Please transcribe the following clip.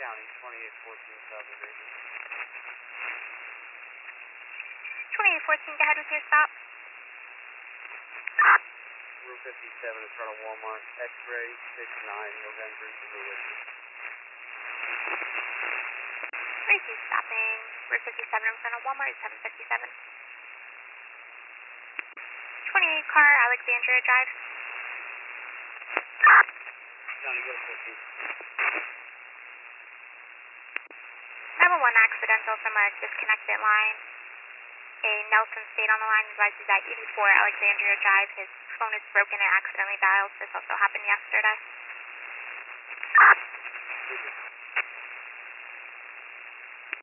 County, 2814 South Division. 2814, go ahead with your stop. Route 57 in front of Walmart, X-ray 69, November, Lewis. Tracy stopping, Route 57 in front of Walmart, 757. 28 car, Alexandria Drive. County, go 50. 911 accidental from a disconnected line. A Nelson stayed on the line, advises at 84 Alexandria Drive. His phone is broken and accidentally dialed. This also happened yesterday.